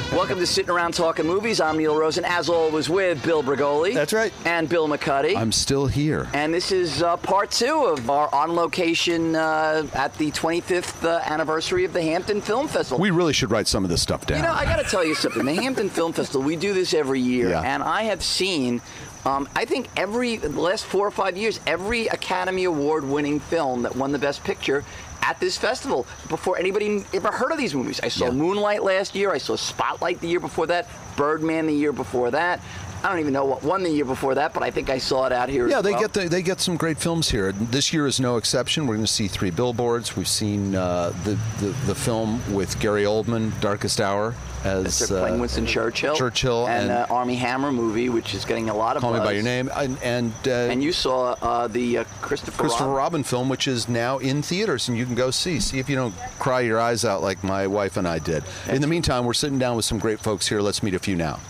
Welcome to Sitting Around Talking Movies. I'm Neil Rosen, as always, with Bill Brigoli. That's right. And Bill McCuddy. I'm still here. And this is part 2 of our on location at the 25th anniversary of the Hampton Film Festival. We really should write some of this stuff down. You know, I got to tell you something. The Hampton Film Festival, we do this every year, Yeah. and I have seen, I think the last 4 or 5 years, every Academy Award-winning film that won the Best Picture at this festival before anybody ever heard of these movies. I saw Moonlight last year. I saw Spotlight the year before that. Birdman the year before that. I don't even know what won the year before that, but I think I saw it out here as well. Yeah, they get some great films here. This year is no exception. We're going to see 3 Billboards. We've seen the film with Gary Oldman, Darkest Hour, as they're playing Winston Churchill. And Armie Hammer movie, which is getting a lot of Call buzz. Me by Your Name. And you saw the Christopher Robin film, which is now in theaters, and you can go see. See if you don't cry your eyes out like my wife and I did. In the meantime, we're sitting down with some great folks here. Let's meet a few now.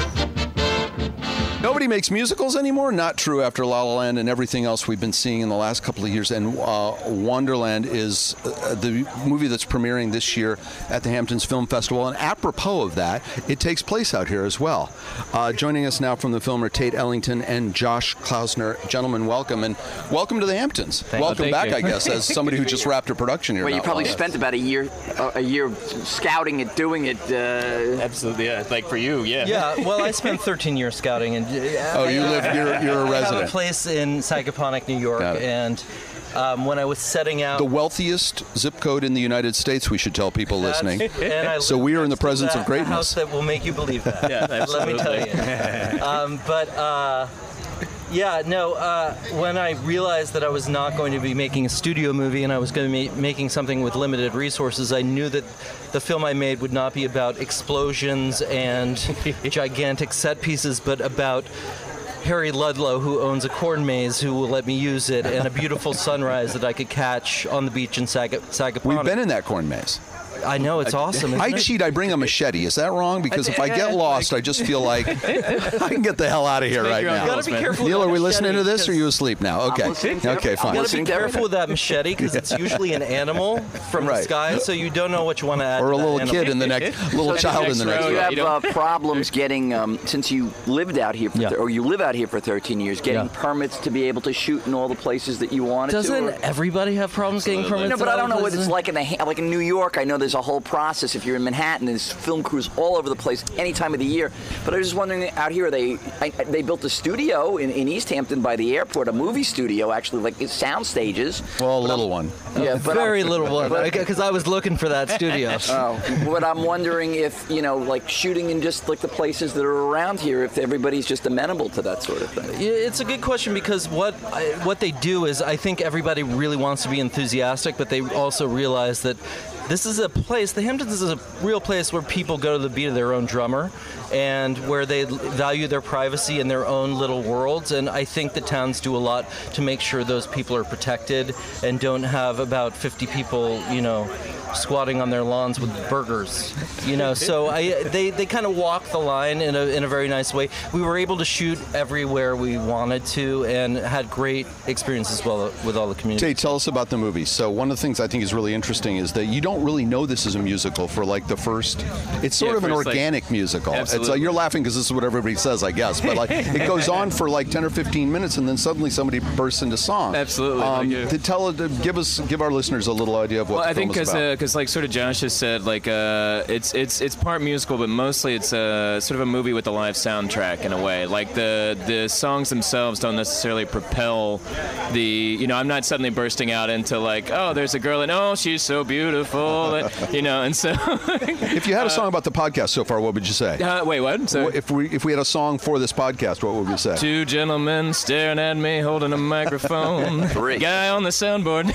Nobody makes musicals anymore? Not true after La La Land and everything else we've been seeing in the last couple of years. And Wonderland is the movie that's premiering this year at the Hamptons Film Festival. And apropos of that, it takes place out here as well. Joining us now from the film are Tate Ellington and Josh Klausner. Gentlemen, welcome. And welcome to the Hamptons. Welcome back, I guess, as somebody who just wrapped a production here. Well, you probably spent about a year scouting it, doing it. Absolutely, yeah. Like for you, yeah. Yeah, well, I spent 13 years scouting. And you live, you're a resident. I have a place in Sagaponack, New York, and when I was setting out... The wealthiest zip code in the United States, we should tell people listening. And so we are in the presence of greatness. A house that will make you believe that. Yeah, let me tell you. When I realized that I was not going to be making a studio movie and I was going to be making something with limited resources, I knew that the film I made would not be about explosions and gigantic set pieces, but about Harry Ludlow, who owns a corn maze, who will let me use it, and a beautiful sunrise that I could catch on the beach in Sagaponack. We've been in that corn maze. I know, it's awesome. I cheat, I bring a machete. Is that wrong? Because if I get lost, I just feel like I can get the hell out of here right now. You gotta be careful. Neil, are we listening to this, or are you asleep now? Okay. Okay, fine. You gotta be careful with that machete, because it's usually an animal from the sky, so you don't know what you want to add. Or to a little that kid in the next, little child in the next row. You have problems getting, since you lived out here, or you live out here for 13 years, getting permits to be able to shoot in all the places that you wanted to. Doesn't everybody have problems getting permits? No, but I don't know what it's like in New York. I know there's a whole process. If you're in Manhattan, there's film crews all over the place any time of the year. But I was just wondering, out here, they built a studio in East Hampton by the airport, a movie studio, actually, like sound stages. Well, a little one. Yeah, but very little one, because I was looking for that studio. But I'm wondering if, like shooting in just like the places that are around here, if everybody's just amenable to that sort of thing. It's a good question, because what they do is, I think everybody really wants to be enthusiastic, but they also realize that this is a place, the Hamptons is a real place where people go to the beat of their own drummer, and where they value their privacy in their own little worlds. And I think the towns do a lot to make sure those people are protected and don't have about 50 people, squatting on their lawns with burgers, So they kind of walk the line in a very nice way. We were able to shoot everywhere we wanted to, and had great experiences with all the community. Tate, tell us about the movie. So one of the things I think is really interesting is that you don't really know this is a musical for like the first. It's sort of an organic musical. Absolutely. It's you're laughing because this is what everybody says, I guess. But like it goes on for like 10 or 15 minutes, and then suddenly somebody bursts into song. Absolutely. Give our listeners a little idea of what the film is about. Because like sort of Josh has said, like it's part musical, but mostly it's sort of a movie with a live soundtrack in a way. Like the songs themselves don't necessarily propel the. I'm not suddenly bursting out into like, oh, there's a girl and oh, she's so beautiful, and so. If you had a song about the podcast so far, what would you say? Wait, what? Sorry. If we had a song for this podcast, what would we say? 2 gentlemen staring at me, holding a microphone. 3 guy on the soundboard.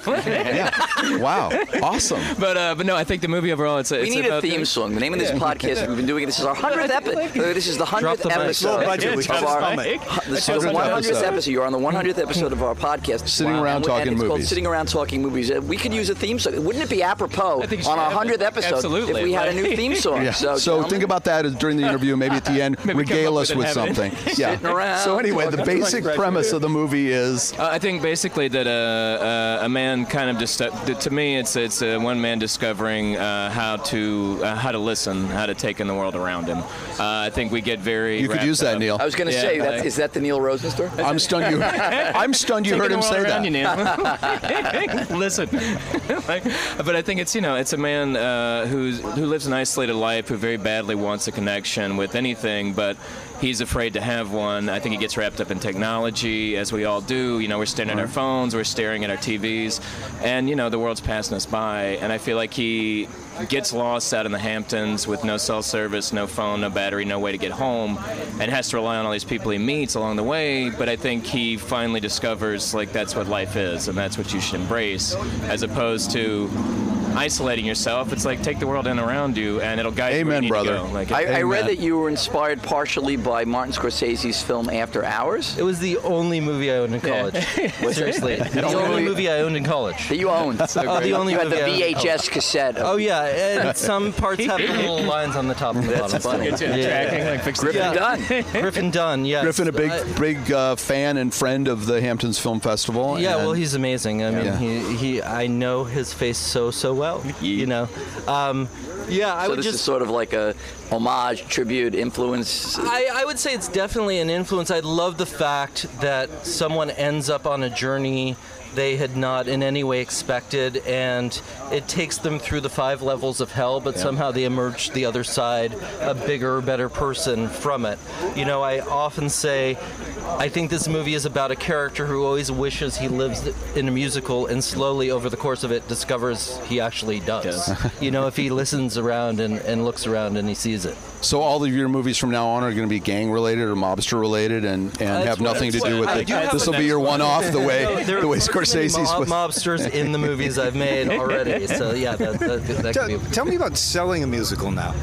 Yeah. Wow. Awesome. But no, I think the movie overall, we need a theme song. The name of this podcast, we've been doing it. This is our 100th episode. This is the 100th episode of our. This is the 100th episode. You're on the 100th episode of our podcast. Sitting around talking it's movies. Called Sitting Around Talking Movies. We could use a theme song. Wouldn't it be apropos on our 100th episode if we had a new theme song? Yeah. So think about that during the interview. Maybe at the end, regale us with something. Yeah. So anyway, the basic premise of the movie is. I think basically that a man kind of just to me, it's one one man discovering how to listen, how to take in the world around him. I think we get very. You could use that, Neil. I was going to say, is that the Neil Rosen story? I'm stunned you. I'm stunned you heard him say that. Listen, but I think it's it's a man who lives an isolated life, who very badly wants a connection with anything, but he's afraid to have one. I think he gets wrapped up in technology, as we all do. We're staring at our phones, we're staring at our TVs, and the world's passing us by. And I feel like he gets lost out in the Hamptons with no cell service, no phone, no battery, no way to get home, and has to rely on all these people he meets along the way. But I think he finally discovers that's what life is, and that's what you should embrace, as opposed to isolating yourself. It's like, take the world in around you, and it'll guide you where you need brother. to go. I read that you were inspired partially by Martin Scorsese's film After Hours. It was the only movie I owned in college. Seriously, the only movie I owned in college. That you owned. The only you had movie the I owned. VHS cassette. Oh yeah, and some parts have the little lines on the top and the bottom. That's funny. Griffin Dunn. Griffin Dunn, yes. Griffin, a big fan and friend of the Hamptons Film Festival. Yeah, well, he's amazing. I mean, I know his face so well. I would this just is sort of like a homage, tribute, influence. I would say it's definitely an influence. I love the fact that someone ends up on a journey they had not in any way expected, and it takes them through the 5 levels of hell, but somehow they emerge the other side a bigger, better person from it. I often say, I think this movie is about a character who always wishes he lives in a musical, and slowly over the course of it discovers he actually does. If he listens around and looks around and he sees it. So all of your movies from now on are going to be gang-related or mobster-related and have nothing to do with it. This will be your one-off, the way Scorsese's with. Mobsters in the movies I've made already. So yeah, that could be. Tell me about selling a musical now.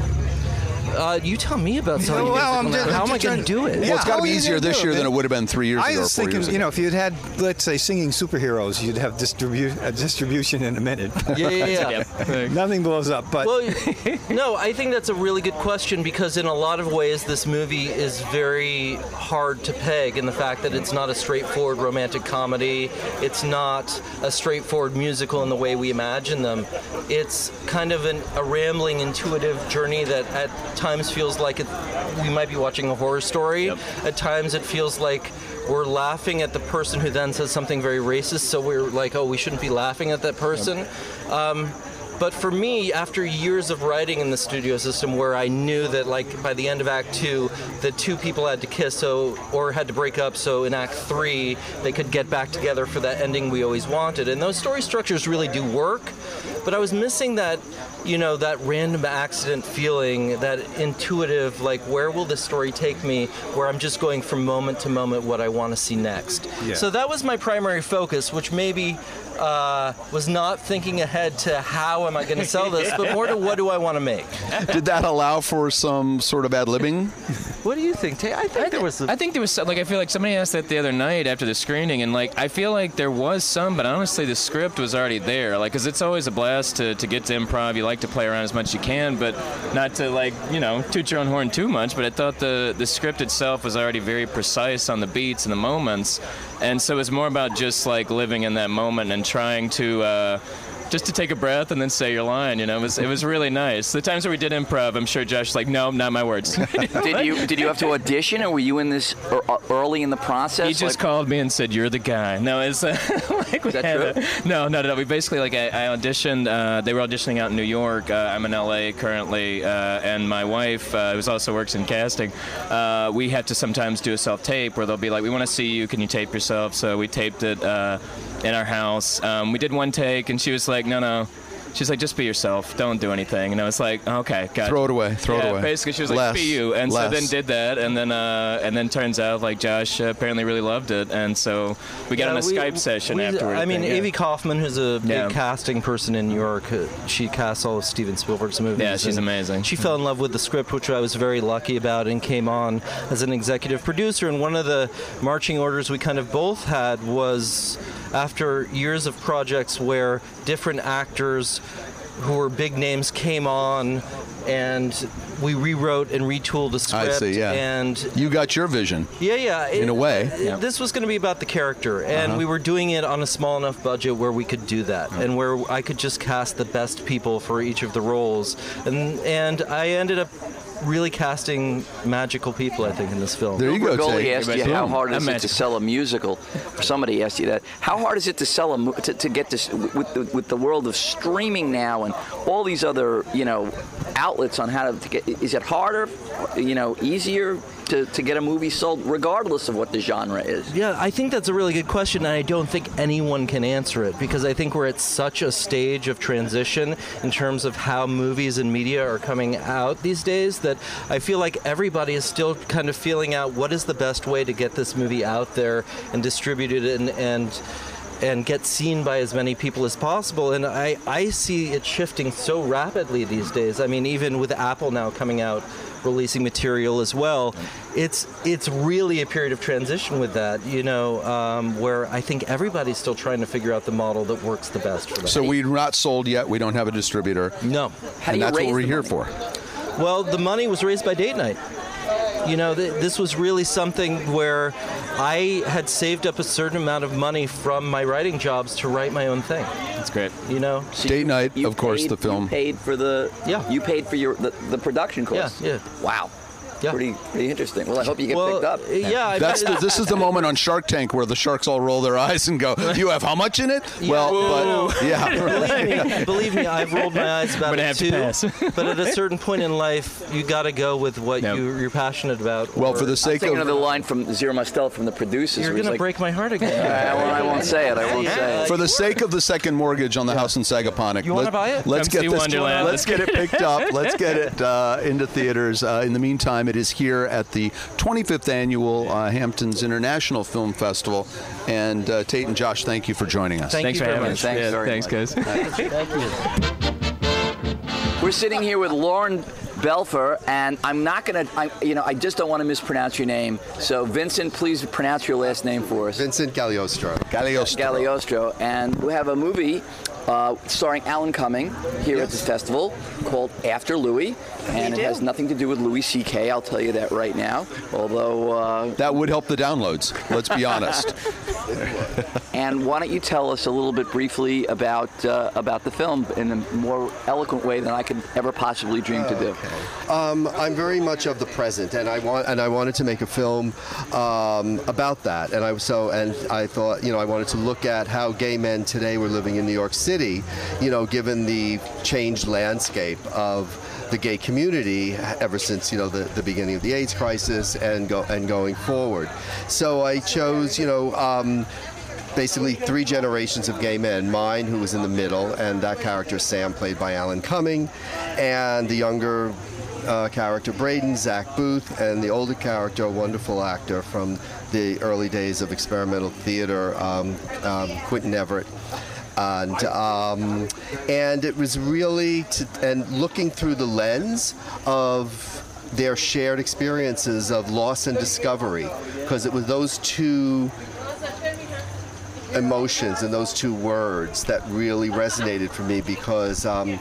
You tell me about selling a musical. How am I going to do it? Well, it's got to be easier this year than it would have been 3 years ago. I was thinking, if you'd had, let's say, singing superheroes, you'd have distribution in a minute. Yeah. Nothing blows up. But no, I think that's a really good question, because in a lot of ways this movie is very hard to peg in the fact that it's not a straightforward romantic comedy. It's not a straightforward musical in the way we imagine them. It's kind of a rambling, intuitive journey that at times feels like we might be watching a horror story. At times it feels like we're laughing at the person who then says something very racist, so we're like, oh, we shouldn't be laughing at that person. But for me, after years of writing in the studio system, where I knew that by the end of Act 2, the 2 people had to kiss or had to break up, so in Act 3 they could get back together for that ending we always wanted. And those story structures really do work, but I was missing that that random accident feeling, that intuitive, where will this story take me, where I'm just going from moment to moment what I want to see next. So that was my primary focus, which maybe was not thinking ahead to how am I going to sell this, but more to what do I want to make. Did that allow for some sort of ad-libbing? What do you think, Tay? I think there was I feel like somebody asked that the other night after the screening, and I feel like there was some, but honestly the script was already there. Because it's always a blast to get to improv. You like to play around as much as you can, but not to toot your own horn too much. But I thought the script itself was already very precise on the beats and the moments, and so it's more about just living in that moment and trying to just to take a breath and then say your line. It was really nice. The times where we did improv, I'm sure Josh was like, no, not my words. Did you have to audition, or were you in this early in the process? He just called me and said, "You're the guy." No, it's Is that true? No. We basically I auditioned. They were auditioning out in New York. I'm in LA currently, and my wife, who also works in casting, we have to sometimes do a self-tape where they'll be like, "We want to see you. Can you tape yourself?" So we taped it in our house. We did one take, and she was like, no. She's like, just be yourself. Don't do anything. And I was like, okay, got it. Throw it away. Throw it away. Basically, she was like, be you. And so then did that. And then turns out Josh apparently really loved it. And so we got on a Skype session afterwards. Avi Kaufman, who's a big casting person in New York, she casts all of Steven Spielberg's movies. Yeah, she's amazing. She fell in love with the script, which I was very lucky about, and came on as an executive producer. And one of the marching orders we kind of both had was, after years of projects where different actors who were big names came on, and we rewrote and retooled the script. I see, yeah. And you got your vision. Yeah. In a way. This was going to be about the character, and we were doing it on a small enough budget where we could do that, and where I could just cast the best people for each of the roles. And I ended up really casting magical people, I think, in this film. There you go, Bergoli Tate. asked you how hard is it to sell a musical. Somebody asked you that. How hard is it to sell to get this with the world of streaming now and all these other outlets on how to get? Is it harder? Easier to get a movie sold, regardless of what the genre is? Yeah, I think that's a really good question, and I don't think anyone can answer it, because I think we're at such a stage of transition in terms of how movies and media are coming out these days that I feel like everybody is still kind of feeling out what is the best way to get this movie out there and distributed and get seen by as many people as possible. And I see it shifting so rapidly these days. I mean, even with Apple now coming out, releasing material as well, it's really a period of transition with that, where I think everybody's still trying to figure out the model that works the best for them. So we're not sold yet. We don't have a distributor. No. And that's what we're here for. Well, the money was raised by Date Night. This was really something where I had saved up a certain amount of money from my writing jobs to write my own thing. That's great. So Date Night, of course, the film. You paid for You paid for the production costs. Yeah. Wow. Yeah. Pretty interesting. Well, I hope you get picked up. Yeah. This is the moment on Shark Tank where the sharks all roll their eyes and go, "You have how much in it?" Believe me, I've rolled my eyes about it too. But at a certain point in life, you got to go with what you're passionate about. Well, for the sake of the line from Zero Mostel from the producers, you're going to break my heart again. I won't say it. I won't say it. For the sake of the second mortgage on the house in Sagaponic, you want to buy it? Let's get it picked up. Let's get it into theaters. In the meantime, it is here at the 25th annual Hamptons International Film Festival. And Tate and Josh, thank you for joining us. Thanks for having us. Thanks, guys. Thank you. We're sitting here with Lauren Belfer, and I'm not going to, I just don't want to mispronounce your name. So, Vincent, please pronounce your last name for us. Vincent Gagliostro. Gagliostro. And we have a movie starring Alan Cumming here at this festival called After Louie. And it has nothing to do with Louis C.K., I'll tell you that right now. Although... that would help the downloads, let's be honest. And why don't you tell us a little bit briefly about the film in a more eloquent way than I could ever possibly dream to do. I'm very much of the present, and I wanted to make a film about that. And I thought, I wanted to look at how gay men today were living in New York City, given the changed landscape of the gay community ever since the beginning of the AIDS crisis and going forward. So I chose basically 3 generations of gay men. Mine, who was in the middle, and that character Sam, played by Alan Cumming, and the younger character Braden, Zach Booth, and the older character, a wonderful actor from the early days of experimental theater, Quentin Everett. And it was really looking through the lens of their shared experiences of loss and discovery, because it was those 2 emotions and those 2 words that really resonated for me, because I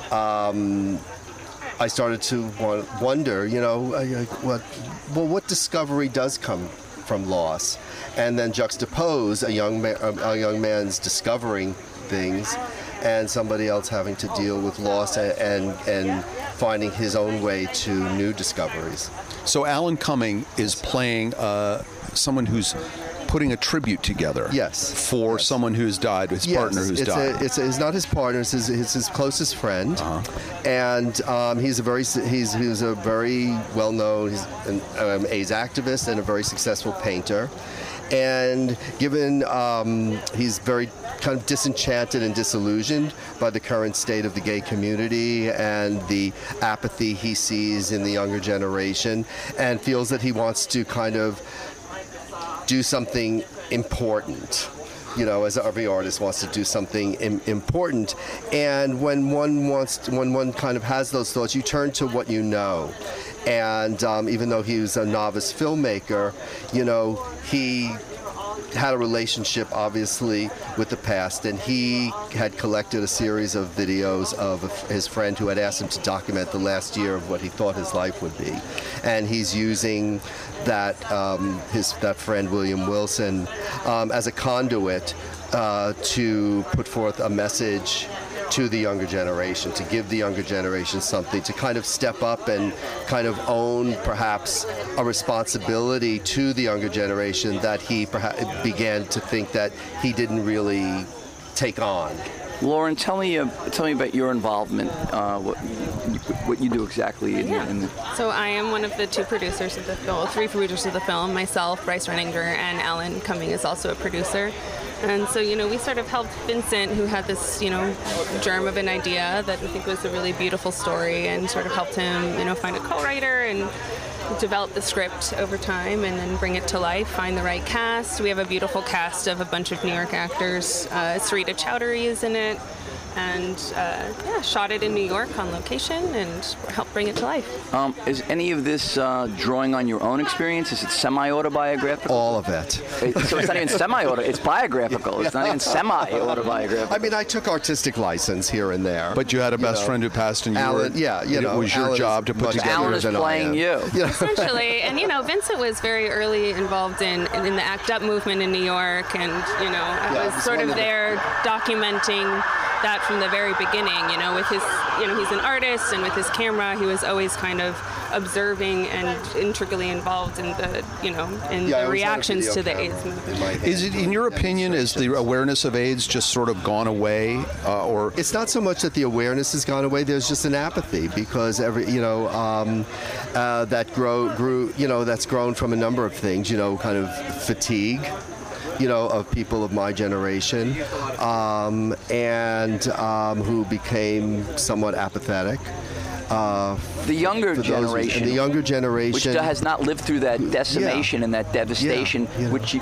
started to wonder, what discovery does come from loss, and then juxtapose a young man's discovering things and somebody else having to deal with loss and finding his own way to new discoveries. So Alan Cumming is playing someone who's putting a tribute together. Yes. For someone who's died, his partner who's died. It's not his partner. It's his closest friend, and he's a very well-known. He's an AIDS activist and a very successful painter. And given he's very kind of disenchanted and disillusioned by the current state of the gay community and the apathy he sees in the younger generation, and feels that he wants to kind of do something important. As every artist wants to do something important. And when one kind of has those thoughts, you turn to what you know. And even though he was a novice filmmaker, he had a relationship, obviously, with the past, and he had collected a series of videos of his friend who had asked him to document the last year of what he thought his life would be, and he's using that that friend William Wilson as a conduit to put forth a message to the younger generation, to give the younger generation something, to kind of step up and kind of own perhaps a responsibility to the younger generation that he perhaps began to think that he didn't really take on. Lauren, tell me about your involvement, what you do exactly. So I am one of the two producers of the film, three producers of the film, myself, Bryce Renninger, and Alan Cumming is also a producer. And so, we sort of helped Vincent, who had this, germ of an idea that we think was a really beautiful story, and sort of helped him, find a co-writer and develop the script over time and then bring it to life, find the right cast. We have a beautiful cast of a bunch of New York actors. Sarita Chowdhury is in it. And shot it in New York on location and helped bring it to life. Is any of this drawing on your own experience? Is it semi-autobiographical? All of it. So it's not even semi-auto, it's biographical. It's not even semi-autobiographical. I mean, I took artistic license here and there. But you had a best friend who passed, and Alan, it was your job to put together. Alan is playing you. Essentially, and Vincent was very early involved in the ACT UP movement in New York, and I was sort of there documenting that from the very beginning, with his, he's an artist, and with his camera, he was always kind of observing and intricately involved in the, the reactions to the AIDS movement. Is it, in your opinion, is the awareness of AIDS just sort of gone away, or? It's not so much that the awareness has gone away. There's just an apathy because that's grown from a number of things. Kind of fatigue. Of people of my generation, and who became somewhat apathetic. The younger generation. The younger generation. Which has not lived through that decimation and that devastation, which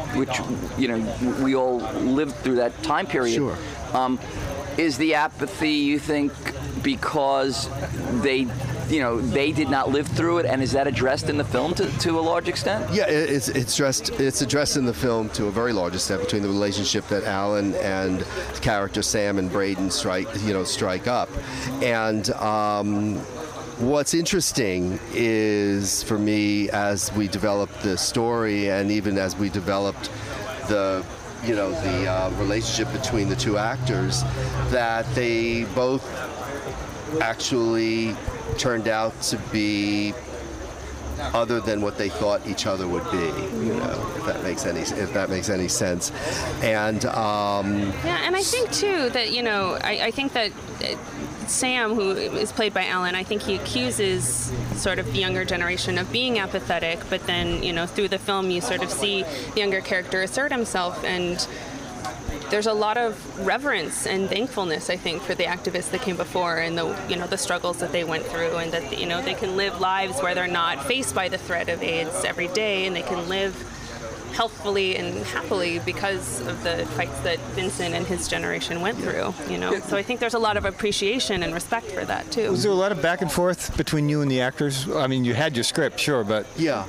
we all lived through that time period. Sure. Is the apathy, you think, because they did not live through it, and is that addressed in the film to a large extent? Yeah, it's addressed in the film to a very large extent between the relationship that Alan and character Sam and Braden strike up, and what's interesting is, for me, as we developed the story, and even as we developed the relationship between the two actors, that they both actually turned out to be other than what they thought each other would be, if that makes any sense. And and I think too that I think that Sam, who is played by Alan, I think he accuses sort of the younger generation of being apathetic, but then through the film you sort of see the younger character assert himself, and there's a lot of reverence and thankfulness, I think, for the activists that came before, and the struggles that they went through, and that they can live lives where they're not faced by the threat of AIDS every day, and they can live healthfully and happily because of the fights that Vincent and his generation went through. So I think there's a lot of appreciation and respect for that too. Was there a lot of back and forth between you and the actors? I mean, you had your script, sure, but yeah.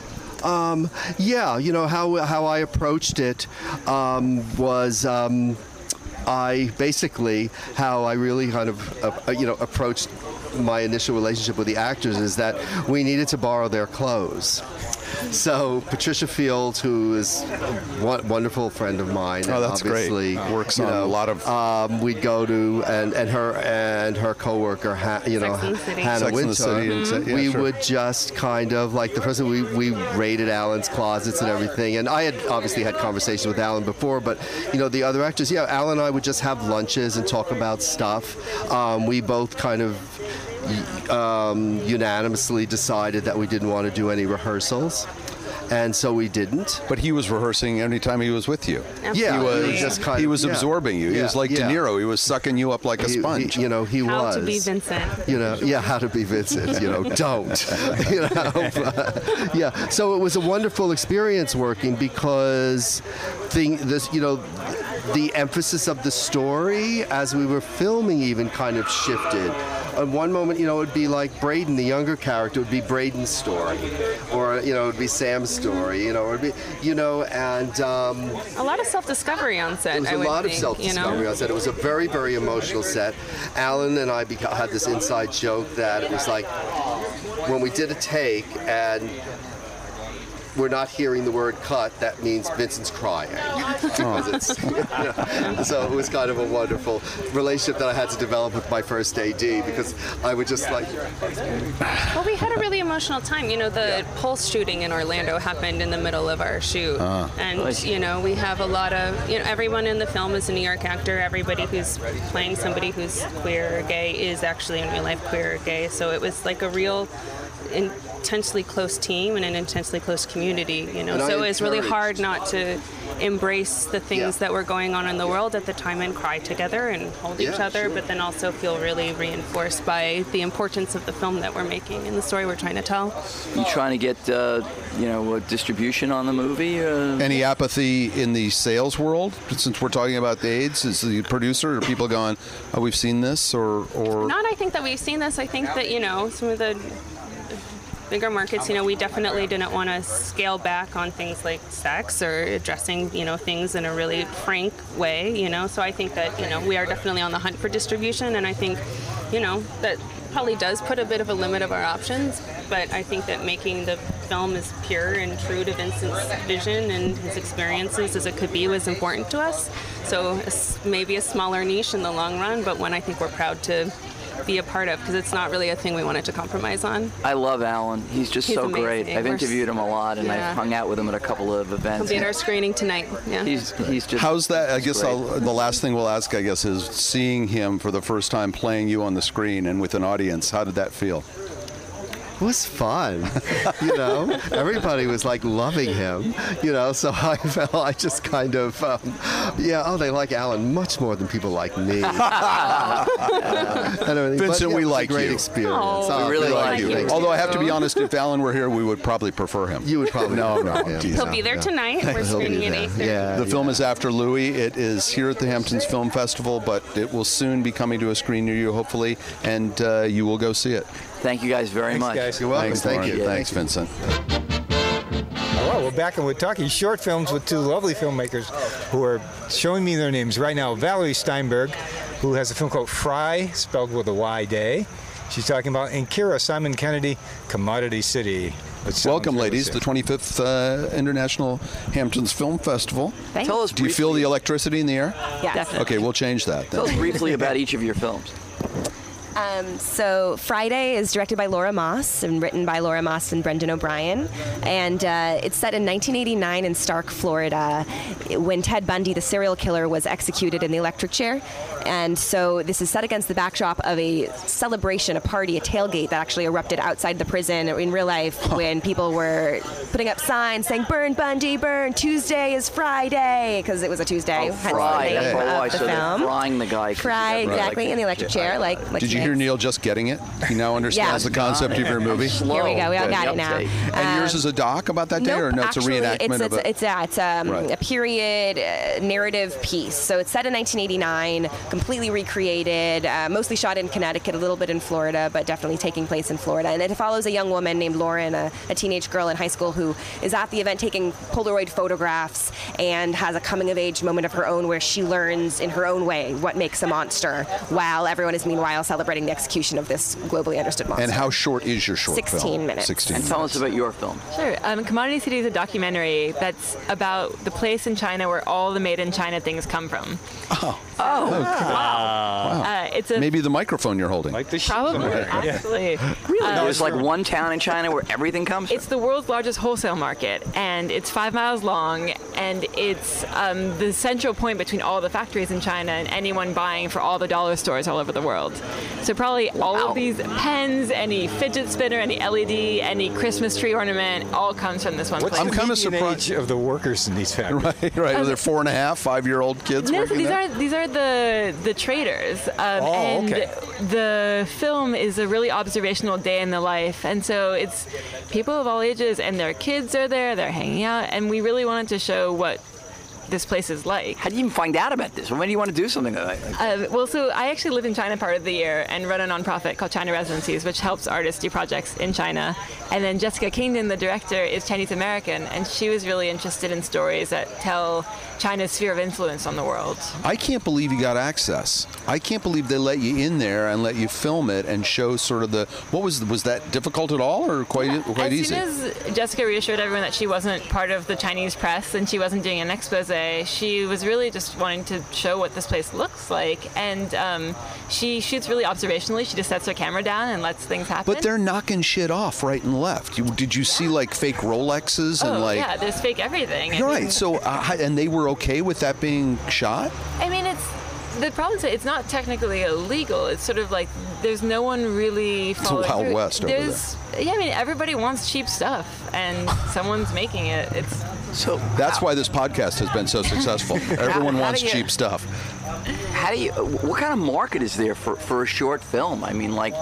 How I approached it was I basically how I really kind of approached my initial relationship with the actors is that we needed to borrow their clothes. So Patricia Fields, who is a wonderful friend of mine, oh, that's obviously great. Works on a lot of. We'd go to and her coworker, Hannah Winter. We would just kind of like the first thing we raided Alan's closets and everything. And I had obviously had conversations with Alan before, but the other actors, Alan and I would just have lunches and talk about stuff. We both kind of unanimously decided that we didn't want to do any rehearsals, and so we didn't. But he was rehearsing anytime he was with you. Absolutely. He was absorbing you. He was like De Niro. He was sucking you up like a sponge. He how was. How to be Vincent. How to be Vincent. Don't. So it was a wonderful experience working because the emphasis of the story as we were filming even kind of shifted. At one moment, it would be like Braden, the younger character, would be Braden's story, or it would be Sam's story, or it'd be, and a lot of self-discovery on set. There was a lot of self-discovery on set. It was a very, very emotional set. Alan and I had this inside joke that it was like when we did a take and we're not hearing the word cut, that means Vincent's crying. So it was kind of a wonderful relationship that I had to develop with my first AD, because I would just like... Well, we had a really emotional time. The Pulse shooting in Orlando happened in the middle of our shoot. And, we have a lot of, everyone in the film is a New York actor. Everybody who's playing somebody who's queer or gay is actually in real life queer or gay. So it was like a real intensely close team and an intensely close community, so it was really hard not to embrace the things that were going on in the world at the time and cry together and hold each other, but then also feel really reinforced by the importance of the film that we're making and the story we're trying to tell. You trying to get, distribution on the movie? Any apathy in the sales world? Since we're talking about the AIDS, is the producer or people going, oh, we've seen this, or? Not, I think that we've seen this. I think that, some of the bigger markets, we definitely didn't want to scale back on things like sex or addressing, things in a really frank way, So I think that, we are definitely on the hunt for distribution, and I think, that probably does put a bit of a limit of our options, but I think that making the film as pure and true to Vincent's vision and his experiences as it could be was important to us. So maybe a smaller niche in the long run, but one I think we're proud to be a part of, because it's not really a thing we wanted to compromise on. I love Alan. He's so amazing. Great. I've interviewed him a lot, and I've hung out with him at a couple of events. He'll be at our screening tonight. Yeah. He's just... How's that? I guess the last thing we'll ask, is seeing him for the first time playing you on the screen and with an audience. How did that feel? It was fun, Everybody was like loving him, So I just kind of, they like Alan much more than people like me. Vincent, we like great you. Experience. We really like you. Although I have to be honest, if Alan were here, we would probably prefer him. You would probably no. He'll be there tonight. We're screening at 8:30. The film is After Louis. It is here at the Hamptons Film Festival, but it will soon be coming to a screen near you, hopefully, and you will go see it. Thank you guys very much. Guys. You're welcome. Thanks, Thank you. Thanks, Vincent. All right, we're back and we're talking short films with two lovely filmmakers who are showing me their names right now. Valerie Steinberg, who has a film called Fry, spelled with a Y Day. She's talking about, and Kira Simon Kennedy, Commodity City. Welcome, ladies, the 25th International Hamptons Film Festival. Thanks. Tell us Do you feel the electricity in the air? Yes. Definitely. Okay, we'll change that then. Tell us briefly about each of your films. So Friday is directed by Laura Moss and written by Laura Moss and Brendan O'Brien. And it's set in 1989 in Stark, Florida, when Ted Bundy, the serial killer, was executed in the electric chair. And so this is set against the backdrop of a celebration, a party, a tailgate that actually erupted outside the prison in real life when people were putting up signs saying, "Burn Bundy, burn, Tuesday is Friday," because it was a Tuesday. Oh, Fry. That's why. So they're frying the guy. Fry, exactly, in the electric chair. Like Did you hear Neil just getting it? He now understands the concept of your movie. Here we go. We all got it now. And yours is a doc about that day, nope, or no? It's actually, a reenactment of it. It's a period narrative piece. So it's set in 1989, completely recreated, mostly shot in Connecticut, a little bit in Florida, but definitely taking place in Florida. And it follows a young woman named Lauren, a teenage girl in high school who is at the event taking Polaroid photographs and has a coming-of-age moment of her own where she learns in her own way what makes a monster, while everyone is meanwhile celebrating the execution of this globally understood monster. And how short is your short 16 film? minutes. 16 And tell us about your film. Sure. Commodity City is a documentary that's about the place in China where all the made in China things come from. Wow. It's a Maybe the microphone you're holding. Like the probably actually. Really? There's like one town in China where everything comes from? It's the world's largest wholesale market, and it's 5 miles long, and it's the central point between all the factories in China and anyone buying for all the dollar stores all over the world. So probably all of these pens, any fidget spinner, any LED, any Christmas tree ornament, all comes from this one place. I'm kind of median surprised. age of the workers in these factories. Right. They're 4.5, 5-year-old kids No, so working there? these are the traders, and okay. the film is a really observational day in the life, and so it's people of all ages, and their kids are there, they're hanging out, and we really wanted to show what this place is like. How do you even find out about this? When do you want to do something like that? Well, so I actually live in China part of the year and run a nonprofit called China Residencies, which helps artists do projects in China. And then Jessica Kingdon, the director, is Chinese American, and she was really interested in stories that tell China's sphere of influence on the world. I can't believe you got access. I can't believe they let you in there and let you film it and show sort of the, was that difficult at all or quite easy? As soon as Jessica reassured everyone that she wasn't part of the Chinese press and she wasn't doing an expose, she was really just wanting to show what this place looks like. And she shoots really observationally. She just sets her camera down and lets things happen. But they're knocking shit off right and left. Did you see like fake Rolexes and like? Yeah, there's fake everything. You're right. So and they were okay with that being shot? I mean, the problem is that it's not technically illegal. It's sort of like there's no one really following It's a Wild through. West over there. Yeah, I mean, everybody wants cheap stuff, and someone's making it. So that's why this podcast has been so successful. Everyone wants cheap stuff. How do you? What kind of market is there for a short film? I mean, like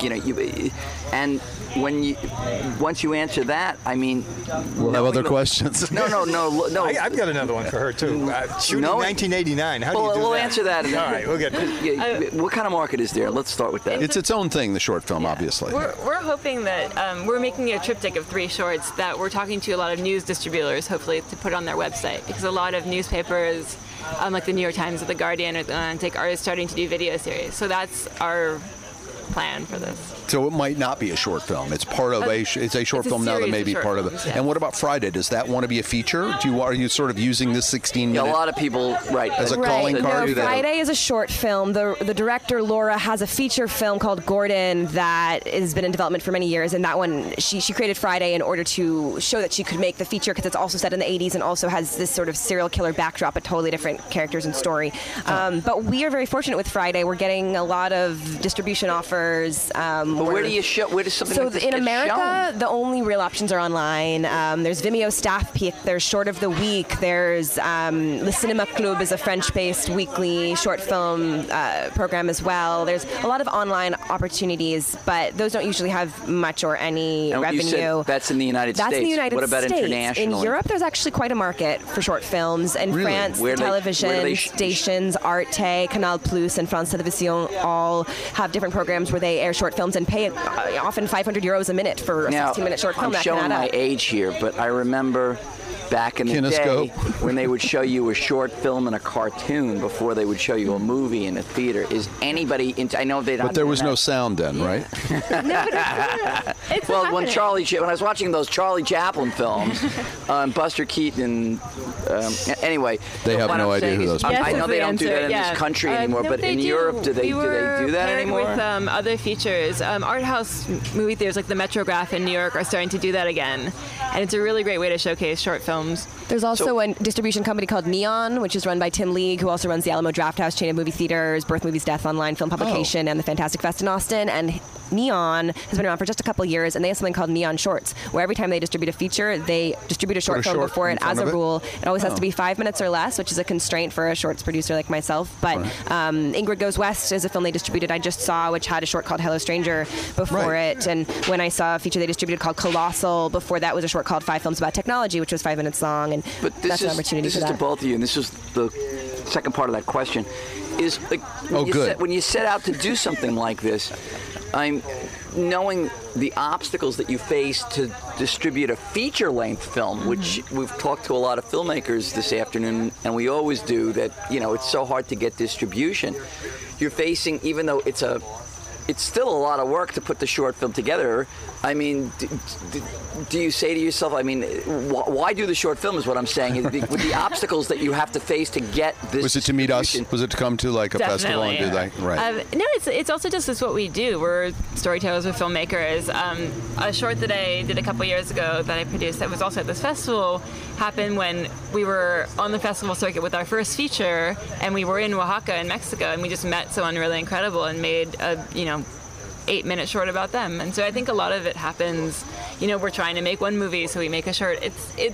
and once you answer that, I mean, we'll have other questions. No. I've got another one for her too. Shooting 1989. How do you do we'll that? answer that. All right, we'll get there. What kind of market is there? Let's start with that. It's its own thing, the short film, obviously. We're hoping that we're making a triptych of 3 shorts that we're talking to a lot of news distributors, hopefully, to put on their website, because a lot of newspapers, like the New York Times or the Guardian or the Atlantic, are starting to do video series. So that's our plan for this. So it might not be a short film. It's part of it's a short film now that may be part of it. Yeah. And what about Friday? Does that want to be a feature? Are you sort of using this 16-minute? A lot of people, as a calling card. No, Friday is a short film. The director Laura has a feature film called Gordon that has been in development for many years, and that one she created Friday in order to show that she could make the feature because it's also set in the 80s and also has this sort of serial killer backdrop, but totally different characters and story. But we are very fortunate with Friday. We're getting a lot of distribution offers. But where do you show? Where does something like this in get America, shown? the only real options are online. There's Vimeo Staff Peak. There's Short of the Week. There's Le Cinema Club is a French-based weekly short film program as well. There's a lot of online opportunities, but those don't usually have much or any revenue. You said that's in the United States. That's in the United States. What about internationally? In Europe, there's actually quite a market for short films. In France, television stations, Arte, Canal Plus, and France Télévisions all have different programs where they air short films and pay often €500 a minute for a 16-minute short film. I'm showing my age here, but I remember back in the day when they would show you a short film and a cartoon before they would show you a movie in a theater. Is anybody into? I know they don't. But there was no sound then, right? No, but it's well, when I was watching those Charlie Chaplin films, Buster Keaton. Anyway, they have no idea who those people are. I know they don't do that in this country anymore, but in Europe, do they do that anymore? With other features, art house movie theaters like the Metrograph in New York are starting to do that again, and it's a really great way to showcase short films. There's also a distribution company called Neon, which is run by Tim League, who also runs the Alamo Drafthouse chain of movie theaters, Birth Movies Death Online film publication, and the Fantastic Fest in Austin. And Neon has been around for just a couple of years, and they have something called Neon Shorts, where every time they distribute a feature, they distribute a short film before it as a rule. It always has to be 5 minutes or less, which is a constraint for a shorts producer like myself. But Ingrid Goes West is a film they distributed I just saw, which had a short called Hello Stranger before it. And when I saw a feature they distributed called Colossal, before that was a short called 5 Films About Technology, which was 5 minutes long. And that's an opportunity for that. This is to both of you, and this is the second part of that question. Is like when you set out to do something like this, I'm knowing the obstacles that you face to distribute a feature-length film, which we've talked to a lot of filmmakers this afternoon, and we always do, that it's so hard to get distribution. You're facing, even though it's still a lot of work to put the short film together. I mean, do you say to yourself, I mean, why do the short film is what I'm saying, with the obstacles that you have to face to get this. Was it to meet us? Was it to come to like a festival and do that? Right. No, it's also just what we do. We're storytellers, we're filmmakers. A short that I did a couple years ago that I produced that was also at this festival happened when we were on the festival circuit with our first feature, and we were in Oaxaca in Mexico, and we just met someone really incredible and made a 8-minute short about them. And so I think a lot of it happens, we're trying to make one movie, so we make a short. It's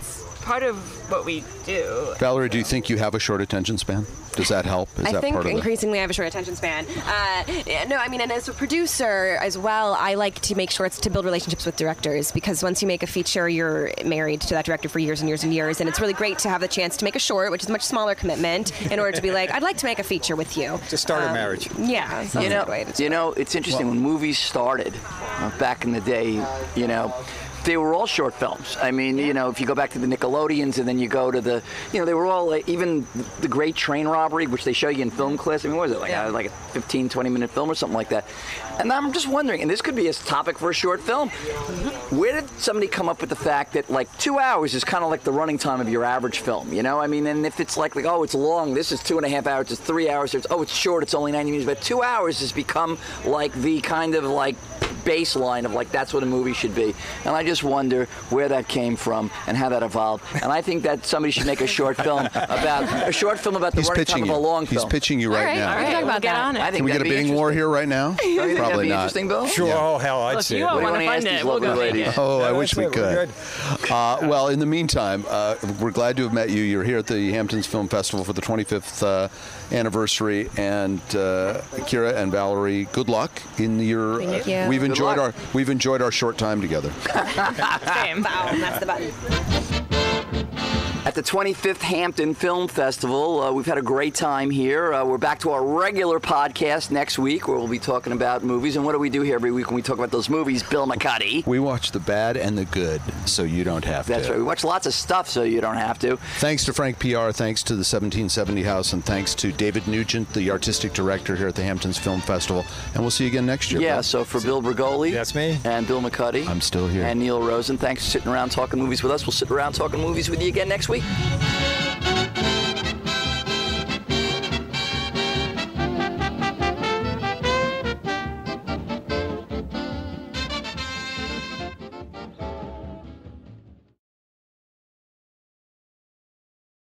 part of what we do. Valerie, do you think you have a short attention span? Does that help? Is I that think part of it? increasingly I have a short attention span. No, I mean, and as a producer as well, I like to make sure it's to build relationships with directors, because once you make a feature, you're married to that director for years and years and years, and it's really great to have the chance to make a short, which is a much smaller commitment, in order to be like, I'd like to make a feature with you. To start a marriage. Yeah, so that's a good way to do it. It's interesting. When movies started back in the day, they were all short films. I mean, if you go back to the Nickelodeons and then you go to the, they were all, even the Great Train Robbery, which they show you in film class. I mean, what was it, like a 15, 20-minute film or something like that? And I'm just wondering, and this could be a topic for a short film, where did somebody come up with the fact that, 2 hours is kind of like the running time of your average film, I mean, and if it's like, oh, it's long, this is 2.5 hours, it's 3 hours, it's short, it's only 90 minutes, but 2 hours has become, the kind of, baseline of that's what a movie should be. And I just wonder where that came from and how that evolved. And I think that somebody should make a short film about the running time of a long film. He's pitching you right now. All right, talk about that. I think Can we get a bidding war here right now? Probably not. Interesting, Bill? Sure. Yeah. Oh, hell, I'd Look, say you it. all What do want you to want to fund ask it. these We'll lovely go ladies? make it. Oh, I Yeah, wish that's we it. We're could. good. Well, in the meantime, we're glad to have met you. You're here at the Hamptons Film Festival for the 25th anniversary, and Kira and Valerie, good luck in your. Thank you. We've luck. enjoyed our short time together. Same. Wow, that's the button. At the 25th Hampton Film Festival, we've had a great time here. We're back to our regular podcast next week, where we'll be talking about movies. And what do we do here every week when we talk about those movies? Bill McCuddy. We watch the bad and the good, so you don't have to. That's right. We watch lots of stuff, so you don't have to. Thanks to Frank PR, thanks to the 1770 House, and thanks to David Nugent, the artistic director here at the Hamptons Film Festival. And we'll see you again next year. Yeah, Bill. so for Bill Bergoli. That's me. And Bill McCuddy. I'm still here. And Neil Rosen, thanks for sitting around talking movies with us. We'll sit around talking movies with you again next week.